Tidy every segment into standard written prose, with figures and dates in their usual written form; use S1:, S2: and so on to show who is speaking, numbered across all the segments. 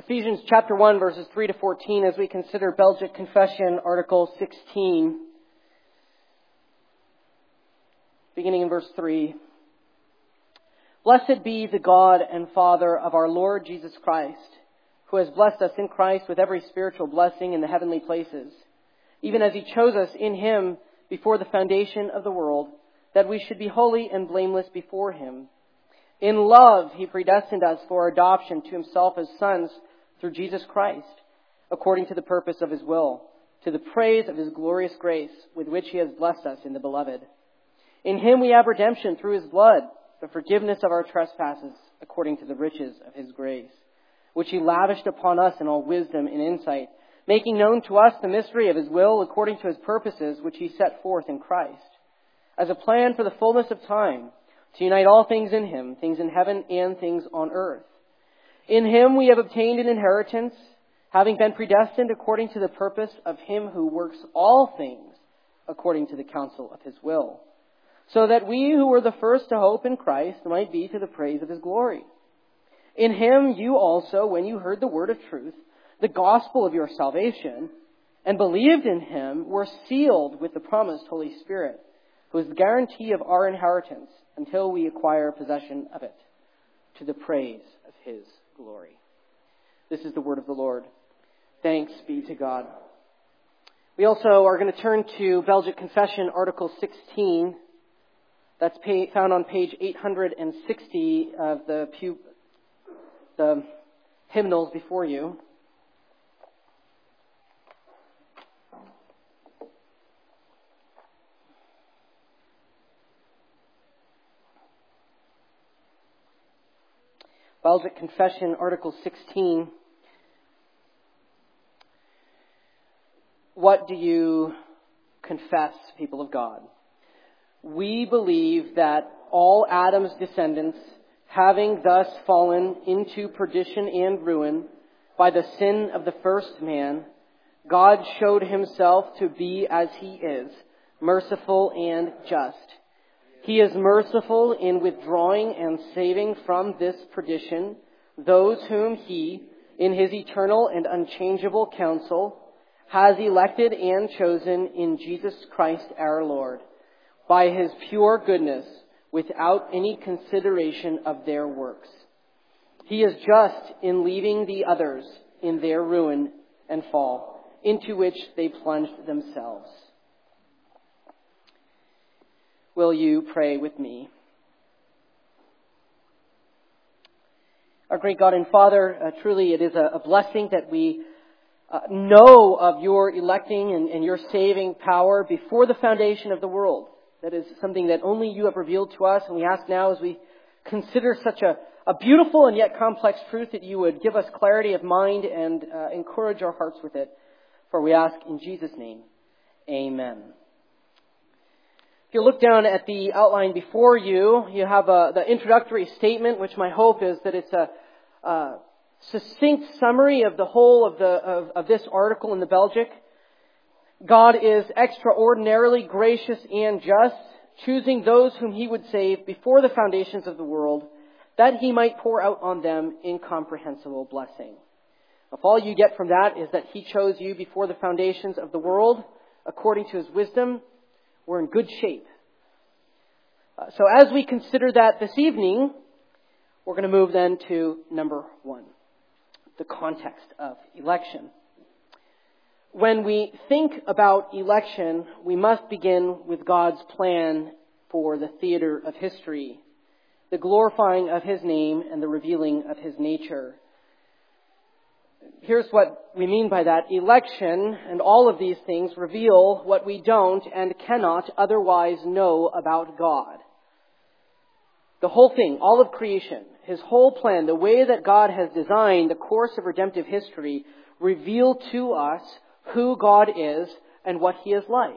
S1: Ephesians chapter 1, verses 3 to 14, as we consider Belgic Confession, Article 16, beginning in verse 3. Blessed be the God and Father of our Lord Jesus Christ, who has blessed us in Christ with every spiritual blessing in the heavenly places, even as He chose us in Him before the foundation of the world, that we should be holy and blameless before Him. In love, He predestined us for adoption to Himself as sons through Jesus Christ, according to the purpose of His will, to the praise of His glorious grace, with which He has blessed us in the Beloved. In Him we have redemption through His blood, the forgiveness of our trespasses, according to the riches of His grace, which He lavished upon us in all wisdom and insight, making known to us the mystery of His will, according to His purposes, which He set forth in Christ, as a plan for the fullness of time, to unite all things in Him, things in heaven and things on earth. In Him we have obtained an inheritance, having been predestined according to the purpose of Him who works all things according to the counsel of His will, so that we who were the first to hope in Christ might be to the praise of His glory. In Him you also, when you heard the word of truth, the gospel of your salvation, and believed in Him, were sealed with the promised Holy Spirit, who is the guarantee of our inheritance until we acquire possession of it, to the praise of His glory. This is the word of the Lord. Thanks be to God. We also are going to turn to Belgic Confession, Article 16. That's found on page 860 of the hymnals before you. Belgic Confession, Article 16. What do you confess, people of God? We believe that all Adam's descendants, having thus fallen into perdition and ruin by the sin of the first man, God showed Himself to be as He is, merciful and just. He is merciful in withdrawing and saving from this perdition those whom He, in His eternal and unchangeable counsel, has elected and chosen in Jesus Christ our Lord, by His pure goodness, without any consideration of their works. He is just in leaving the others in their ruin and fall, into which they plunged themselves. Will you pray with me? Our great God and Father, truly it is a blessing that we know of your electing and your saving power before the foundation of the world. That is something that only you have revealed to us, and we ask now as we consider such a beautiful and yet complex truth that you would give us clarity of mind and encourage our hearts with it. For we ask in Jesus' name, amen. If you look down at the outline before you, you have the introductory statement, which my hope is that it's a succinct summary of the whole of this article in the Belgic. God is extraordinarily gracious and just, choosing those whom He would save before the foundations of the world, that He might pour out on them incomprehensible blessing. If all you get from that is that He chose you before the foundations of the world, according to His wisdom, we're in good shape. So as we consider that this evening, we're going to move then to number 1, the context of election. When we think about election, we must begin with God's plan for the theater of history, the glorifying of His name and the revealing of His nature. Here's what we mean by that. Election and all of these things reveal what we don't and cannot otherwise know about God. The whole thing, all of creation, His whole plan, the way that God has designed the course of redemptive history, reveal to us who God is and what He is like.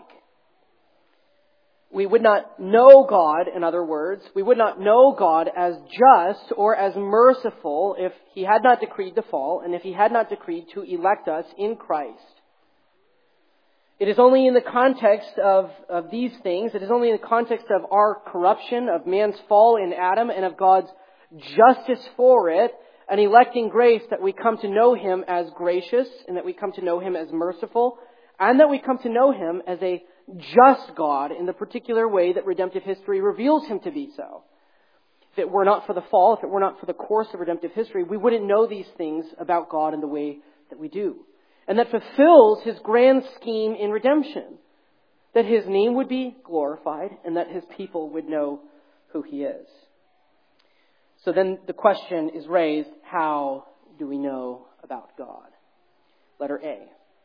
S1: We would not know God, in other words, we would not know God as just or as merciful if He had not decreed the fall and if He had not decreed to elect us in Christ. It is only in the context of these things, it is only in the context of our corruption, of man's fall in Adam, and of God's justice for it, an electing grace that we come to know Him as gracious, and that we come to know Him as merciful, and that we come to know Him as a just God in the particular way that redemptive history reveals Him to be so. If it were not for the fall, if it were not for the course of redemptive history, we wouldn't know these things about God in the way that we do. And that fulfills His grand scheme in redemption. That His name would be glorified and that His people would know who He is. So then the question is raised, how do we know about God? Letter A.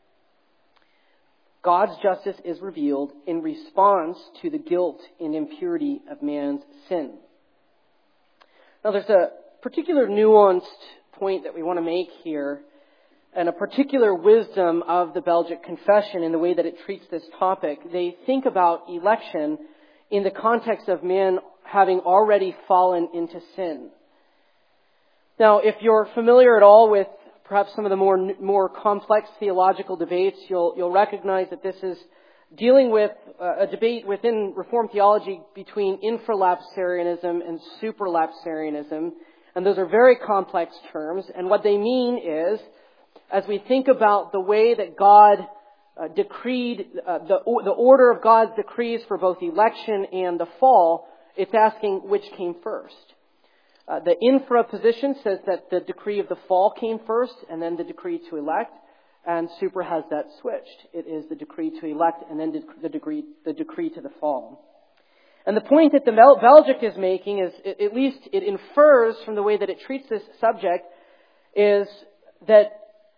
S1: God's justice is revealed in response to the guilt and impurity of man's sin. Now there's a particular nuanced point that we want to make here, and a particular wisdom of the Belgic Confession in the way that it treats this topic. They think about election in the context of man having already fallen into sin. Now, if you're familiar at all with perhaps some of the more complex theological debates, you'll recognize that this is dealing with a debate within Reformed theology between infralapsarianism and supralapsarianism. And those are very complex terms. And what they mean is, as we think about the way that God decreed, the order of God's decrees for both election and the fall, it's asking which came first. The infra position says that the decree of the fall came first and then the decree to elect. And supra has that switched. It is the decree to elect and then the decree to the fall. And the point that the Belgic is making is, at least it infers from the way that it treats this subject, is that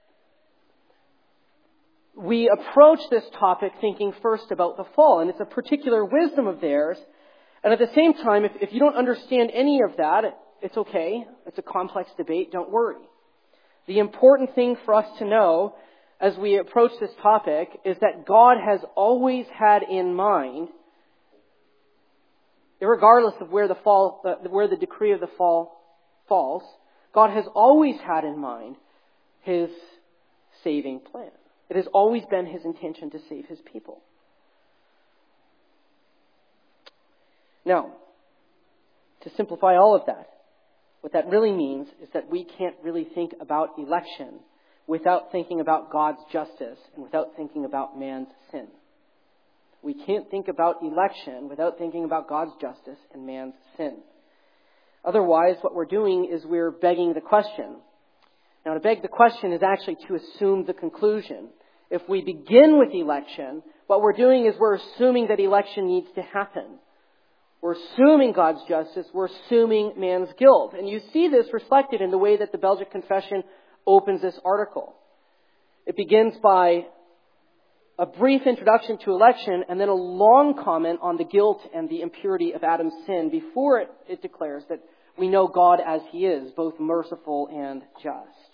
S1: we approach this topic thinking first about the fall. And it's a particular wisdom of theirs. And at the same time, if you don't understand any of that, it's okay. It's a complex debate. Don't worry. The important thing for us to know as we approach this topic is that God has always had in mind, regardless of where the decree of the fall falls, God has always had in mind His saving plan. It has always been His intention to save His people. Now, to simplify all of that, what that really means is that we can't really think about election without thinking about God's justice and without thinking about man's sin. We can't think about election without thinking about God's justice and man's sin. Otherwise, what we're doing is we're begging the question. Now, to beg the question is actually to assume the conclusion. If we begin with election, what we're doing is we're assuming that election needs to happen. We're assuming God's justice. We're assuming man's guilt. And you see this reflected in the way that the Belgic Confession opens this article. It begins by a brief introduction to election and then a long comment on the guilt and the impurity of Adam's sin before it declares that we know God as He is, both merciful and just.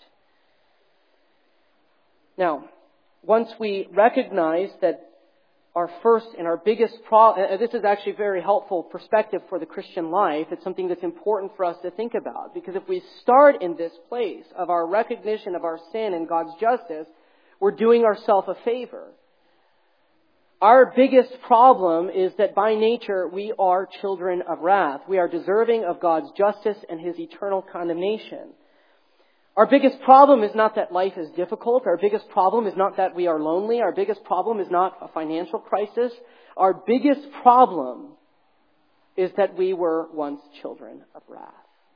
S1: Now, once we recognize that our first and our biggest problem, this is actually a very helpful perspective for the Christian life. It's something that's important for us to think about. Because if we start in this place of our recognition of our sin and God's justice, we're doing ourselves a favor. Our biggest problem is that by nature we are children of wrath. We are deserving of God's justice and His eternal condemnation. Our biggest problem is not that life is difficult. Our biggest problem is not that we are lonely. Our biggest problem is not a financial crisis. Our biggest problem is that we were once children of wrath.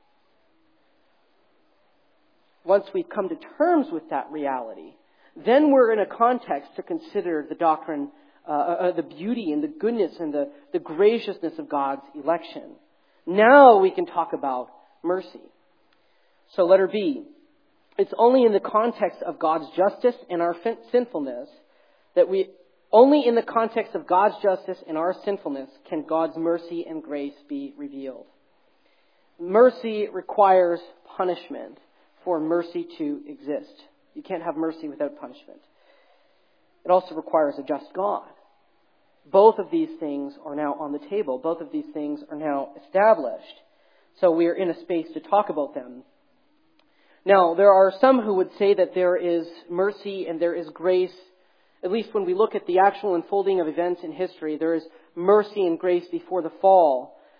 S1: Once we've come to terms with that reality, then we're in a context to consider the doctrine, the beauty and the goodness and the graciousness of God's election. Now we can talk about mercy. So letter B. It's only in the context of God's justice and our sinfulness only in the context of God's justice and our sinfulness can God's mercy and grace be revealed. Mercy requires punishment for mercy to exist. You can't have mercy without punishment. It also requires a just God. Both of these things are now on the table. Both of these things are now established. So we are in a space to talk about them. Now, there are some who would say that there is mercy and there is grace. At least when we look at the actual unfolding of events in history, there is mercy and grace before the fall.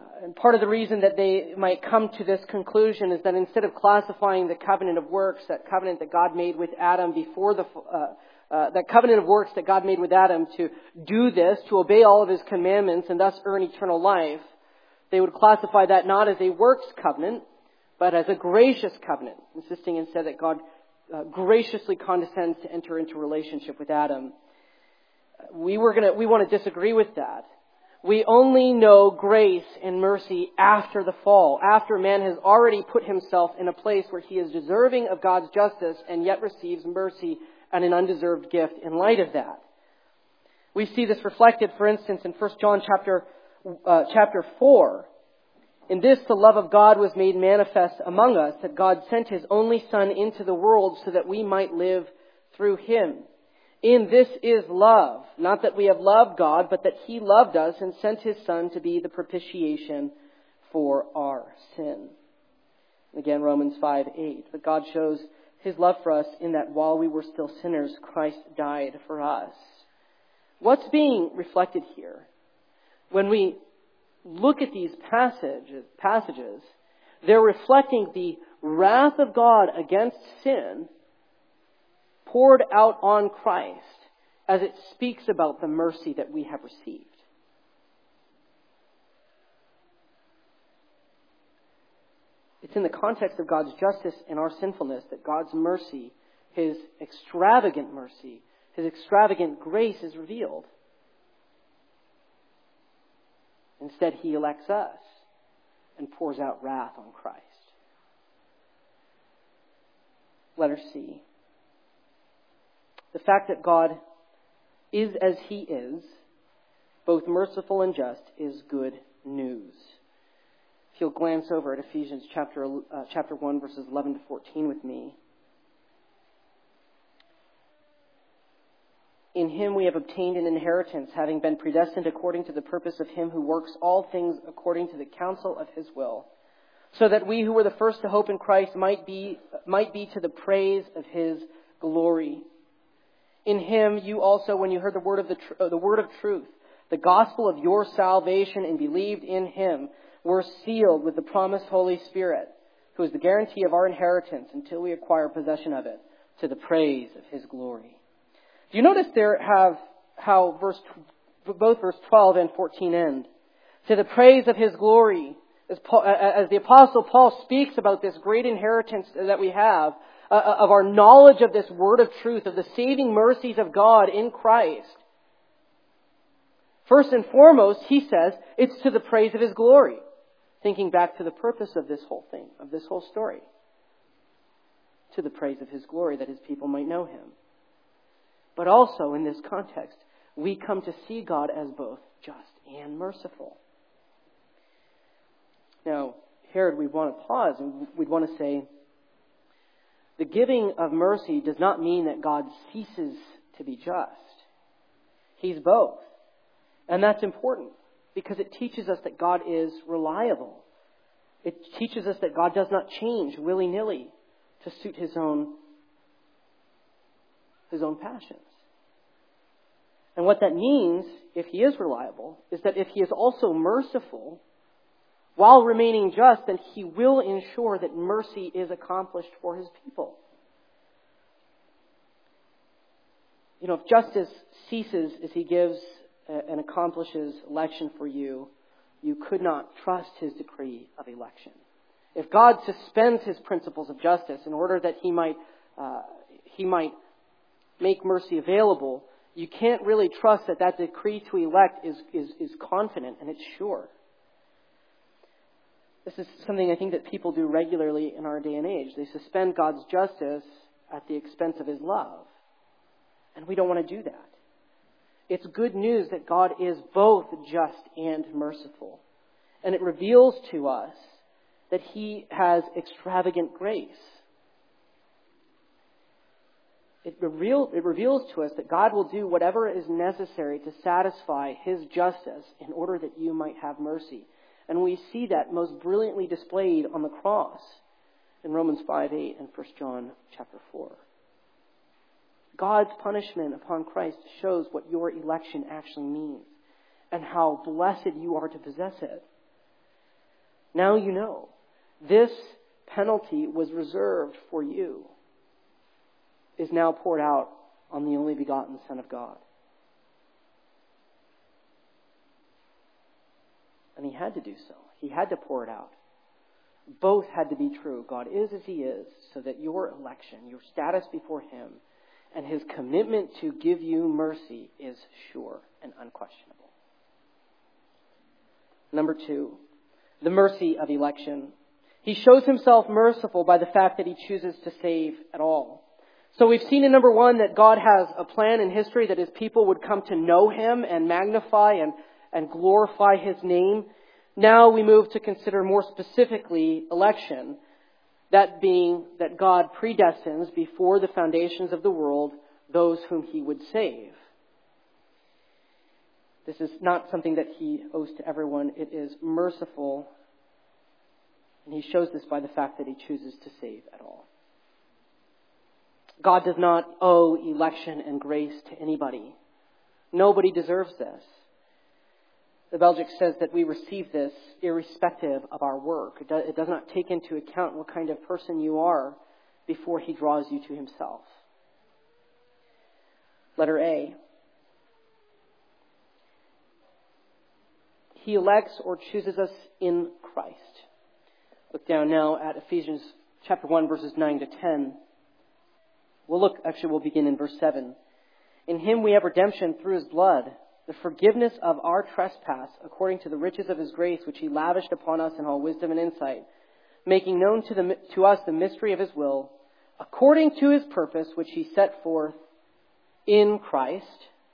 S1: And part of the reason that they might come to this conclusion is that instead of classifying the covenant of works, that covenant that God made with Adam that covenant of works that God made with Adam to do this, to obey all of his commandments and thus earn eternal life, they would classify that not as a works covenant, but as a gracious covenant, insisting instead that God graciously condescends to enter into relationship with Adam. We want to disagree with that. We only know grace and mercy after the fall, after man has already put himself in a place where he is deserving of God's justice and yet receives mercy and an undeserved gift in light of that. We see this reflected, for instance, in 1 John chapter 4. In this, the love of God was made manifest among us, that God sent his only Son into the world so that we might live through him. In this is love, not that we have loved God, but that he loved us and sent his Son to be the propitiation for our sin. Again, Romans 5:8. But God shows his love for us in that while we were still sinners, Christ died for us. What's being reflected here? When we look at these passages, they're reflecting the wrath of God against sin poured out on Christ as it speaks about the mercy that we have received. It's in the context of God's justice and our sinfulness that God's mercy, his extravagant grace is revealed. Instead, he elects us and pours out wrath on Christ. Letter C. The fact that God is as he is, both merciful and just, is good news. If you'll glance over at Ephesians chapter 1, verses 11 to 14 with me. In him we have obtained an inheritance, having been predestined according to the purpose of him who works all things according to the counsel of his will, so that we who were the first to hope in Christ might be to the praise of his glory. In him you also, when you heard the word of truth, the gospel of your salvation, and believed in him, were sealed with the promised Holy Spirit, who is the guarantee of our inheritance until we acquire possession of it, to the praise of his glory. Do you notice there how both verse 12 and 14 end? To the praise of his glory. As the Apostle Paul speaks about this great inheritance that we have, of our knowledge of this word of truth, of the saving mercies of God in Christ. First and foremost, he says, it's to the praise of his glory. Thinking back to the purpose of this whole thing, of this whole story. To the praise of his glory, that his people might know him. But also, in this context, we come to see God as both just and merciful. Now, here we'd want to pause and we'd want to say, the giving of mercy does not mean that God ceases to be just. He's both. And that's important because it teaches us that God is reliable. It teaches us that God does not change willy-nilly to suit his own passions. And what that means, if he is reliable, is that if he is also merciful, while remaining just, then he will ensure that mercy is accomplished for his people. You know, if justice ceases as he gives and accomplishes election for you, you could not trust his decree of election. If God suspends his principles of justice in order that he might make mercy available, you can't really trust that decree to elect is confident and it's sure. This is something I think that people do regularly in our day and age. They suspend God's justice at the expense of his love. And we don't want to do that. It's good news that God is both just and merciful. And it reveals to us that he has extravagant grace. It reveals to us that God will do whatever is necessary to satisfy his justice in order that you might have mercy. And we see that most brilliantly displayed on the cross in Romans 5:8 and 1 John chapter 4. God's punishment upon Christ shows what your election actually means and how blessed you are to possess it. Now you know. This penalty was reserved for you, is now poured out on the only begotten Son of God. And he had to do so. He had to pour it out. Both had to be true. God is as he is, so that your election, your status before him, and his commitment to give you mercy is sure and unquestionable. Number 2, the mercy of election. He shows himself merciful by the fact that he chooses to save at all. So we've seen in number 1 that God has a plan in history that his people would come to know him and magnify and glorify his name. Now we move to consider more specifically election. That being that God predestines before the foundations of the world those whom he would save. This is not something that he owes to everyone. It is merciful. And he shows this by the fact that he chooses to save at all. God does not owe election and grace to anybody. Nobody deserves this. The Belgic says that we receive this irrespective of our work. It does not take into account what kind of person you are before he draws you to himself. Letter A. He elects or chooses us in Christ. Look down now at Ephesians chapter 1, verses 9 to 10. We'll begin in verse 7. In him we have redemption through his blood, the forgiveness of our trespass, according to the riches of his grace, which he lavished upon us in all wisdom and insight, making known to us the mystery of his will, according to his purpose, which he set forth in Christ,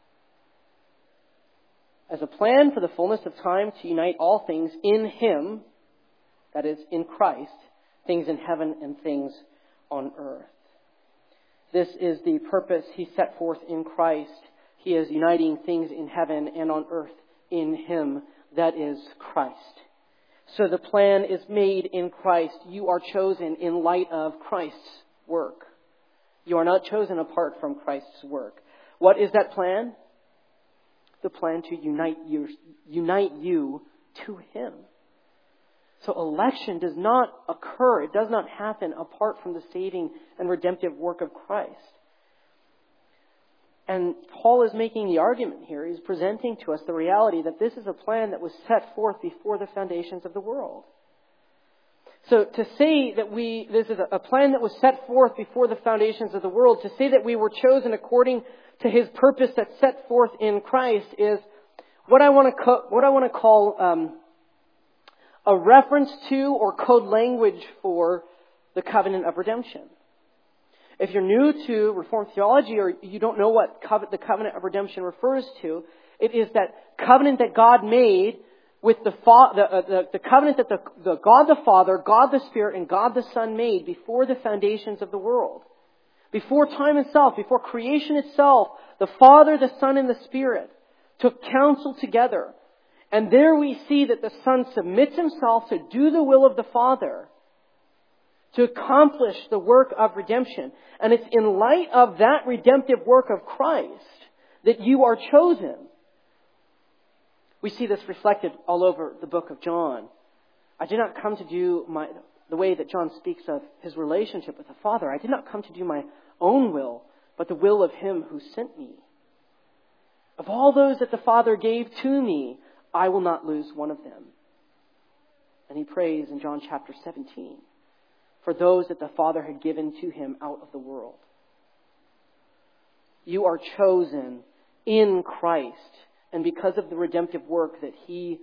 S1: as a plan for the fullness of time to unite all things in him, that is, in Christ, things in heaven and things on earth. This is the purpose he set forth in Christ. He is uniting things in heaven and on earth in him, that is Christ. So the plan is made in Christ. You are chosen in light of Christ's work. You are not chosen apart from Christ's work. What is that plan? The plan to unite you to him. So election does not occur, it does not happen apart from the saving and redemptive work of Christ. And Paul is making the argument here. He's presenting to us the reality that this is a plan that was set forth before the foundations of the world. So to say that this is a plan that was set forth before the foundations of the world, to say that we were chosen according to his purpose that's set forth in Christ is what I want to call a reference to or code language for the covenant of redemption. If you're new to Reformed theology or you don't know what the covenant of redemption refers to, it is that covenant that God made with the covenant that the God the Father, God the Spirit, and God the Son made before the foundations of the world. Before time itself, before creation itself, the Father, the Son, and the Spirit took counsel together. And there we see that the Son submits himself to do the will of the Father, to accomplish the work of redemption. And it's in light of that redemptive work of Christ that you are chosen. We see this reflected all over the book of John. I did not come to do the way that John speaks of his relationship with the Father. I did not come to do my own will, but the will of him who sent me. Of all those that the Father gave to me, I will not lose one of them. And he prays in John chapter 17 for those that the Father had given to him out of the world. You are chosen in Christ, and because of the redemptive work that he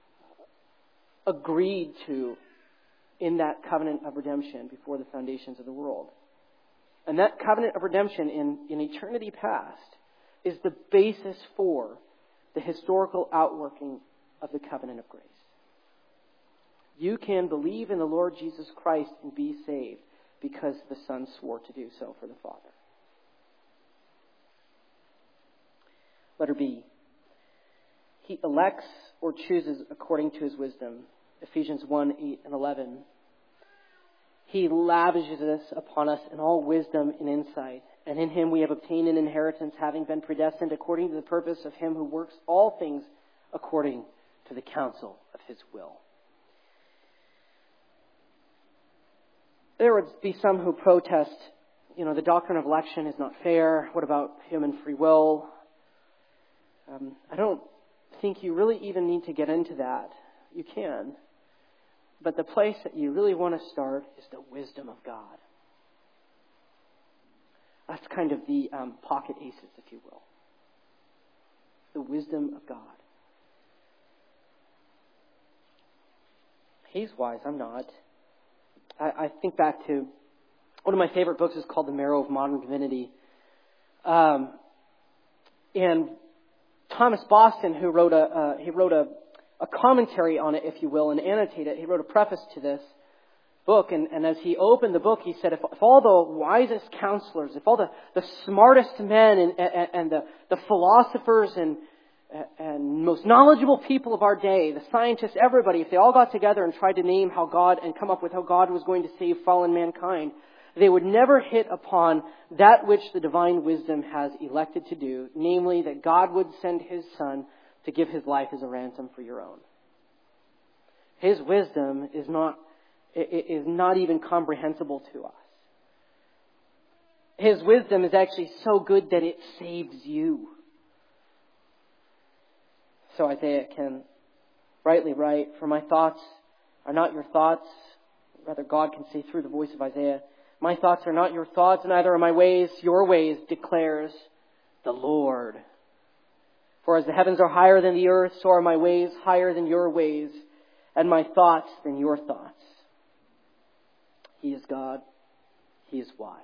S1: agreed to in that covenant of redemption before the foundations of the world. And that covenant of redemption in eternity past is the basis for the historical outworking of the covenant of grace. You can believe in the Lord Jesus Christ and be saved because the Son swore to do so for the Father. Letter B. He elects or chooses according to his wisdom. Ephesians 1, 8 and 11. He lavishes this upon us in all wisdom and insight. And in him we have obtained an inheritance, having been predestined according to the purpose of him who works all things according to the counsel of his will. There would be some who protest, the doctrine of election is not fair. What about human free will? I don't think you really even need to get into that. You can. But the place that you really want to start is the wisdom of God. That's kind of the pocket aces, if you will. The wisdom of God. He's wise, I'm not. I think back to one of my favorite books is called The Marrow of Modern Divinity. And Thomas Boston, who wrote a commentary on it, if you will, and annotated it. He wrote a preface to this book, and as he opened the book, he said, if all the wisest counselors, if all the smartest men and the philosophers and most knowledgeable people of our day, the scientists, everybody, if they all got together and tried to name how God and come up with how God was going to save fallen mankind, they would never hit upon that which the divine wisdom has elected to do, namely that God would send His Son to give His life as a ransom for your own. His wisdom is not even comprehensible to us. His wisdom is actually so good that it saves you. So Isaiah can rightly write, "For my thoughts are not your thoughts." Rather, God can say through the voice of Isaiah, "My thoughts are not your thoughts, neither are my ways your ways, declares the Lord. For as the heavens are higher than the earth, so are my ways higher than your ways, and my thoughts than your thoughts." He is God. He is wise.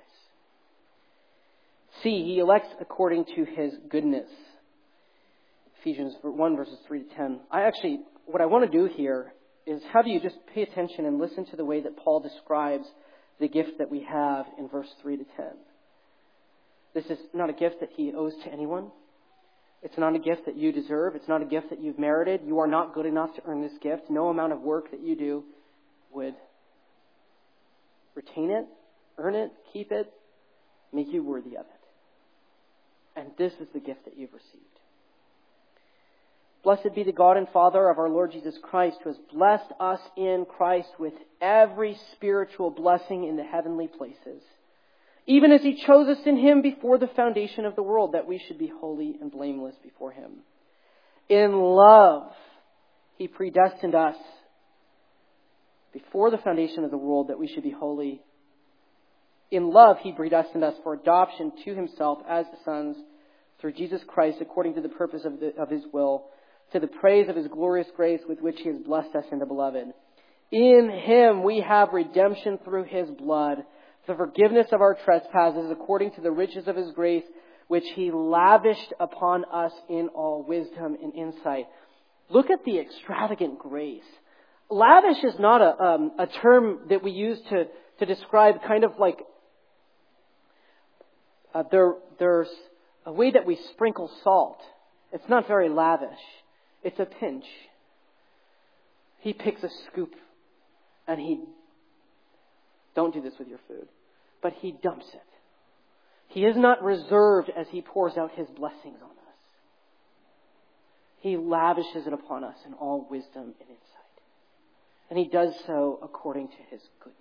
S1: See, He elects according to His goodness. Ephesians 1, verses 3 to 10. What I want to do here is have you just pay attention and listen to the way that Paul describes the gift that we have in verse 3 to 10. This is not a gift that he owes to anyone. It's not a gift that you deserve. It's not a gift that you've merited. You are not good enough to earn this gift. No amount of work that you do would retain it, earn it, keep it, make you worthy of it. And this is the gift that you've received. Blessed be the God and Father of our Lord Jesus Christ, who has blessed us in Christ with every spiritual blessing in the heavenly places, even as He chose us in Him before the foundation of the world, that we should be holy and blameless before Him. In love, He predestined us before the foundation of the world, that we should be holy. In love, He predestined us for adoption to Himself as sons through Jesus Christ, according to the purpose of His will, to the praise of His glorious grace with which He has blessed us in the Beloved. In Him we have redemption through His blood, the forgiveness of our trespasses, according to the riches of His grace, which He lavished upon us in all wisdom and insight. Look at the extravagant grace. Lavish is not a term that we use to describe kind of like there's a way that we sprinkle salt. It's not very lavish. It's a pinch. He picks a scoop and don't do this with your food, but He dumps it. He is not reserved as He pours out His blessings on us. He lavishes it upon us in all wisdom and insight. And He does so according to His goodness.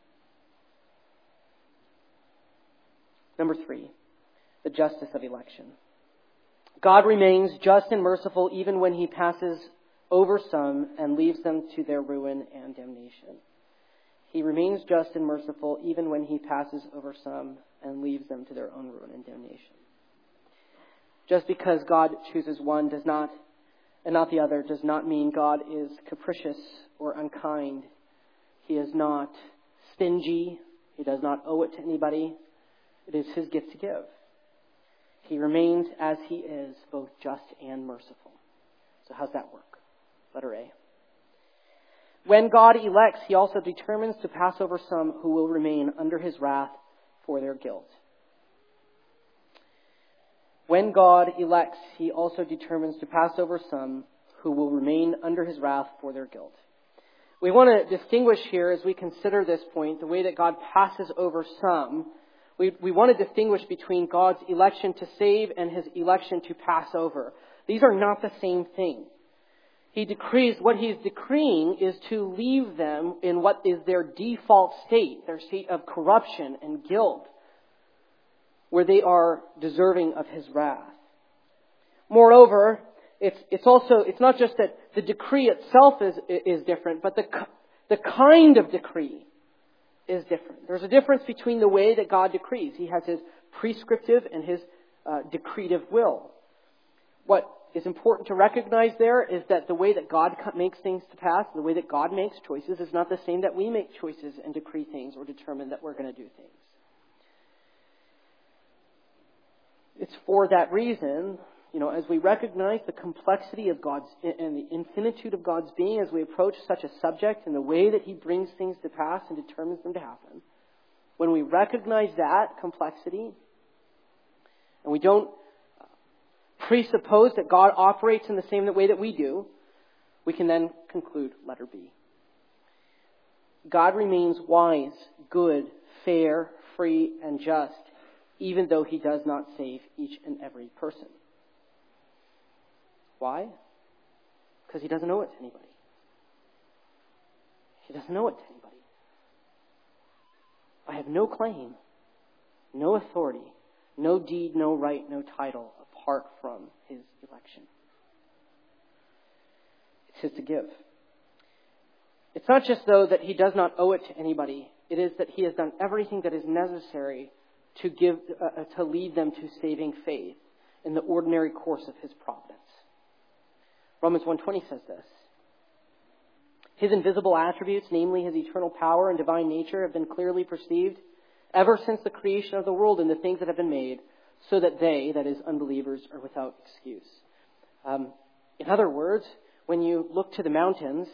S1: Number 3, the justice of election. God remains just and merciful even when He passes over some and leaves them to their ruin and damnation. He remains just and merciful even when He passes over some and leaves them to their own ruin and damnation. Just because God chooses one and not the other does not mean God is capricious or unkind. He is not stingy. He does not owe it to anybody. It is His gift to give. He remains as He is, both just and merciful. So how's that work? Letter A. When God elects, He also determines to pass over some who will remain under His wrath for their guilt. When God elects, He also determines to pass over some who will remain under His wrath for their guilt. We want to distinguish here, as we consider this point, the way that God passes over some. We want to distinguish between God's election to save and His election to pass over. These are not the same thing. what he's decreeing is to leave them in what is their default state, their state of corruption and guilt, where they are deserving of his wrath. Moreover, it's not just that the decree itself is different, but the kind of decree is different. There's a difference between the way that God decrees. He has his prescriptive and his decretive will. What is important to recognize there is that the way that God makes things to pass, the way that God makes choices, is not the same that we make choices and decree things or determine that we're going to do things. It's for that reason, as we recognize the complexity of God's and the infinitude of God's being, as we approach such a subject and the way that he brings things to pass and determines them to happen, when we recognize that complexity, and we don't presuppose that God operates in the same way that we do, we can then conclude letter B. God remains wise, good, fair, free, and just, even though he does not save each and every person. Why? Because he doesn't owe it to anybody. He doesn't owe it to anybody. I have no claim, no authority, no deed, no right, no title apart from his election. It's his to give. It's not just, though, that he does not owe it to anybody. It is that he has done everything that is necessary to lead them to saving faith in the ordinary course of his providence. Romans 1:20 says this. His invisible attributes, namely his eternal power and divine nature, have been clearly perceived ever since the creation of the world and the things that have been made, so that they, that is, unbelievers, are without excuse. In other words, when you look to the mountains,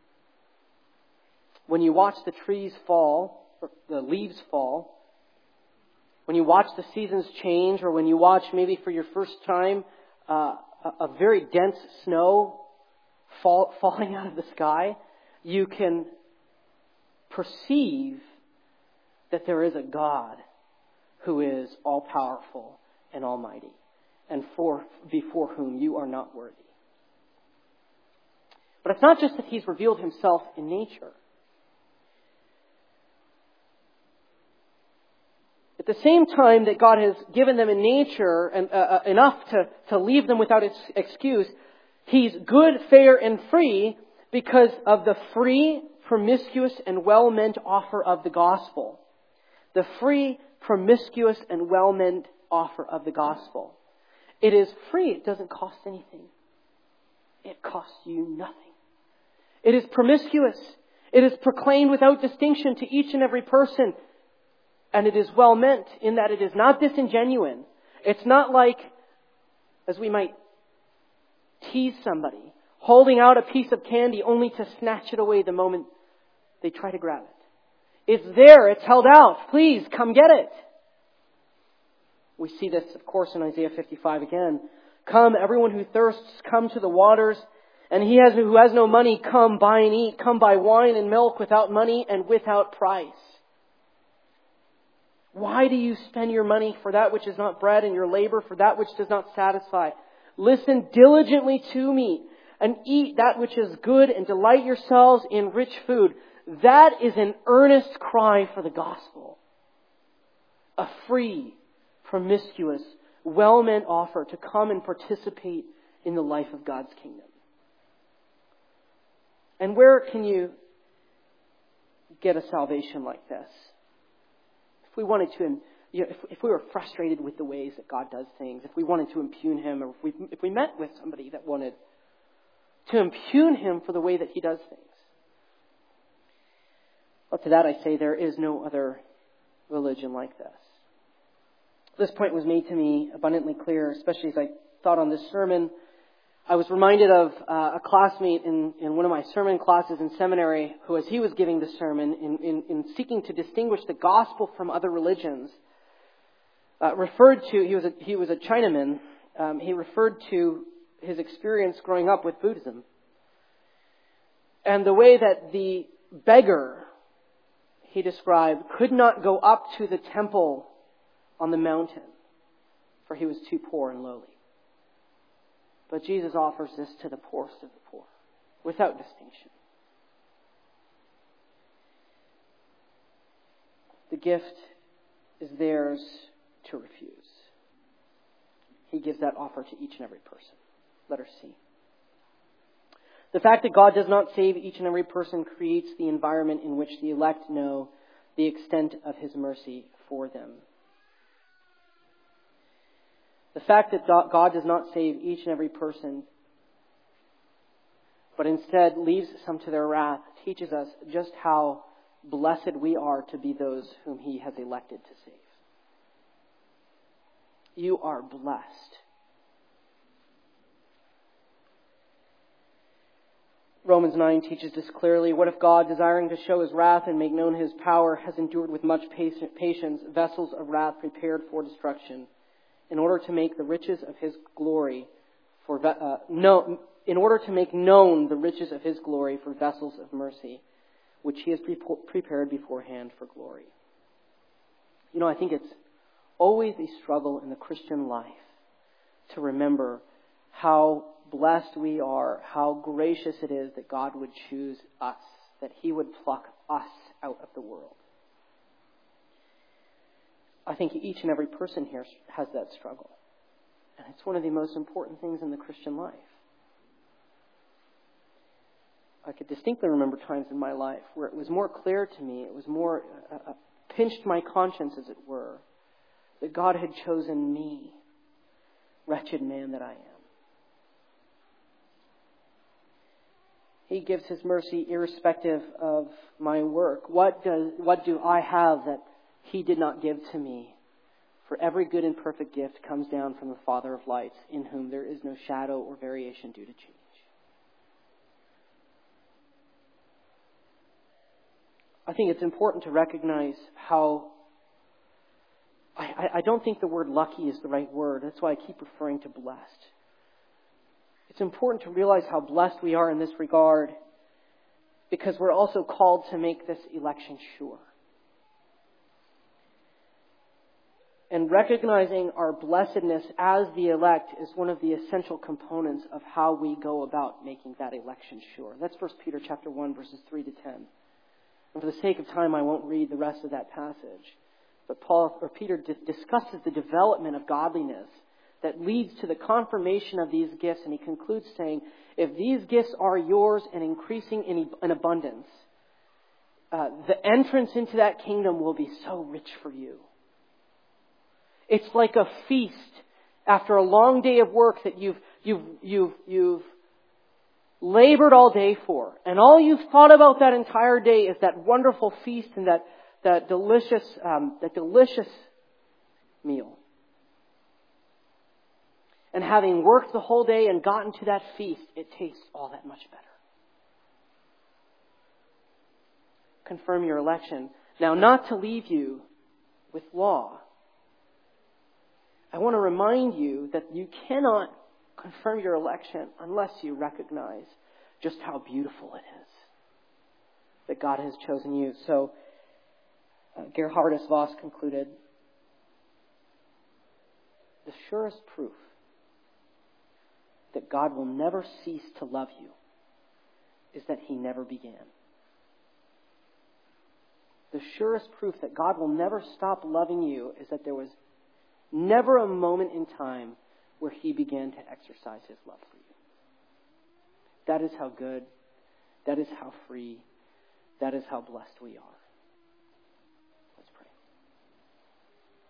S1: when you watch the trees fall, or the leaves fall, when you watch the seasons change, or when you watch maybe for your first time a very dense snow falling out of the sky, you can perceive that there is a God who is all-powerful and almighty, and before whom you are not worthy. But it's not just that he's revealed himself in nature. At the same time that God has given them in nature and enough to leave them without excuse, he's good, fair, and free because of the free, promiscuous, and well-meant offer of the gospel. The free, promiscuous, and well-meant offer of the gospel. It is free. It doesn't cost anything. It costs you nothing. It is promiscuous. It is proclaimed without distinction to each and every person. And it is well meant in that it is not disingenuine. It's not like, as we might tease somebody, holding out a piece of candy only to snatch it away the moment they try to grab it. It's there. It's held out. Please, come get it. We see this, of course, in Isaiah 55 again. Come, everyone who thirsts, come to the waters. And who has no money, come, buy and eat. Come, buy wine and milk without money and without price. Why do you spend your money for that which is not bread, and your labor for that which does not satisfy? Listen diligently to me, and eat that which is good, and delight yourselves in rich food. That is an earnest cry for the gospel. A free, promiscuous, well-meant offer to come and participate in the life of God's kingdom. And where can you get a salvation like this? If we wanted to, if we were frustrated with the ways that God does things, if we wanted to impugn him, or if we met with somebody that wanted to impugn him for the way that he does things. Well, to that I say there is no other religion like this. This point was made to me abundantly clear, especially as I thought on this sermon. I was reminded of a classmate in one of my sermon classes in seminary who, as he was giving the sermon, in seeking to distinguish the gospel from other religions, referred to, he was a Chinaman, he referred to his experience growing up with Buddhism. And the way that the beggar, he described, could not go up to the temple on the mountain, for he was too poor and lowly. But Jesus offers this to the poorest of the poor. without distinction. The gift is theirs to refuse. He gives that offer to each and every person. Letter C. The fact that God does not save each and every person creates the environment in which the elect know the extent of His mercy for them. The fact that God does not save each and every person, but instead leaves some to their wrath, teaches us just how blessed we are to be those whom He has elected to save. You are blessed. Romans 9 teaches this clearly. What if God, desiring to show His wrath and make known His power, has endured with much patience vessels of wrath prepared for destruction, in order to make the riches of His glory in order to make known the riches of His glory for vessels of mercy, which He has prepared beforehand for glory. You know, I think it's always a struggle in the Christian life to remember how blessed we are, how gracious it is that God would choose us, that He would pluck us out of the world. I think each and every person here has that struggle. And it's one of the most important things in the Christian life. I could distinctly remember times in my life where it was more clear to me, it was more pinched my conscience, as it were, that God had chosen me, wretched man that I am. He gives His mercy irrespective of my work. What do I have that He did not give to me? For every good and perfect gift comes down from the Father of lights, in whom there is no shadow or variation due to change. I think it's important to recognize how I don't think the word lucky is the right word. That's why I keep referring to blessed. It's important to realize how blessed we are in this regard, because we're also called to make this election sure. And recognizing our blessedness as the elect is one of the essential components of how we go about making that election sure. That's 1 Peter chapter 1, verses 3 to 10. And for the sake of time, I won't read the rest of that passage. But Peter discusses the development of godliness that leads to the confirmation of these gifts. And he concludes saying, if these gifts are yours and increasing in abundance, the entrance into that kingdom will be so rich for you. It's like a feast after a long day of work that you've labored all day for. And all you've thought about that entire day is that wonderful feast and that delicious meal. And having worked the whole day and gotten to that feast, it tastes all that much better. Confirm your election. Now, not to leave you with law, I want to remind you that you cannot confirm your election unless you recognize just how beautiful it is that God has chosen you. So, Gerhardus Voss concluded, the surest proof that God will never cease to love you is that He never began. The surest proof that God will never stop loving you is that there was never a moment in time where He began to exercise His love for you. That is how good, that is how free, that is how blessed we are.